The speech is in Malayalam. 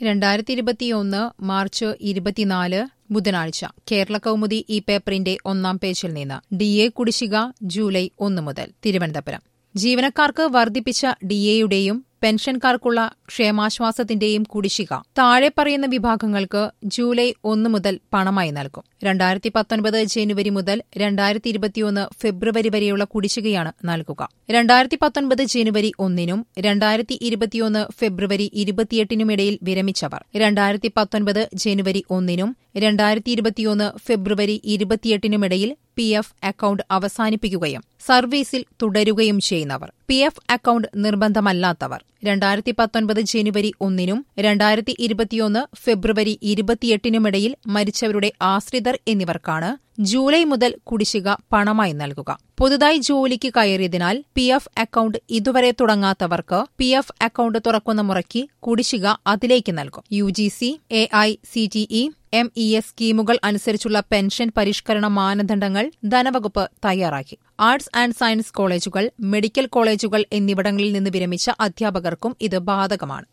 2021 മാർച്ച് 24 ബുധനാഴ്ച കേരളകൗമുദി ഈ പേപ്പറിന്റെ ഒന്നാം പേജിൽ നിന്ന് ഡിഎ കുടിശ്ശിക ജൂലൈ 1 മുതൽ തിരുവനന്തപുരം. ജീവനക്കാർക്ക് വർദ്ധിപ്പിച്ച ഡിഎയുടെയും പെൻഷൻകാർക്കുള്ള ക്ഷേമാശ്വാസത്തിന്റെയും കുടിശ്ശിക താഴെ പറയുന്ന വിഭാഗങ്ങൾക്ക് ജൂലൈ 1 മുതൽ പണമായി നൽകും. 2019 ജനുവരി മുതൽ 2021 ഫെബ്രുവരി വരെയുള്ള കുടിശ്ശികയാണ് നൽകുക. 2019 ജനുവരി 1-നും 2021 ഫെബ്രുവരി 28-നും ഇടയിൽ വിരമിച്ചവർ 2019 ജനുവരി 1-നും 2021 ഫെബ്രുവരി 28-നും ഇടയിൽ PF അക്കൌണ്ട് അവസാനിപ്പിക്കുകയും സർവീസിൽ തുടരുകയും ചെയ്യുന്നവർ. PF അക്കൌണ്ട് നിർബന്ധമല്ലാത്തവർ 2019 ജനുവരി 1-നും 2021 ഫെബ്രുവരി 28-നുമിടയിൽ മരിച്ചവരുടെ ആശ്രിതർ എന്നിവർക്കാണ് ജൂലൈ മുതൽ കുടിശ്ശിക പണമായി നൽകുക. പുതുതായി ജോലിക്ക് കയറിയതിനാൽ PF അക്കൌണ്ട് ഇതുവരെ തുടങ്ങാത്തവർക്ക് PF അക്കൌണ്ട് തുറക്കുന്ന മുറയ്ക്ക് കുടിശ്ശിക അതിലേക്ക് നൽകും. UGC, AICTE, MES സ്കീമുകൾ അനുസരിച്ചുള്ള പെൻഷൻ പരിഷ്കരണ മാനദണ്ഡങ്ങൾ ധനവകുപ്പ് തയ്യാറാക്കി. ആർട്സ് ആൻഡ് സയൻസ് കോളേജുകൾ, മെഡിക്കൽ കോളേജുകൾ എന്നിവിടങ്ങളിൽ നിന്ന് വിരമിച്ച അധ്യാപകർക്കും ഇത് ബാധകമാണ്.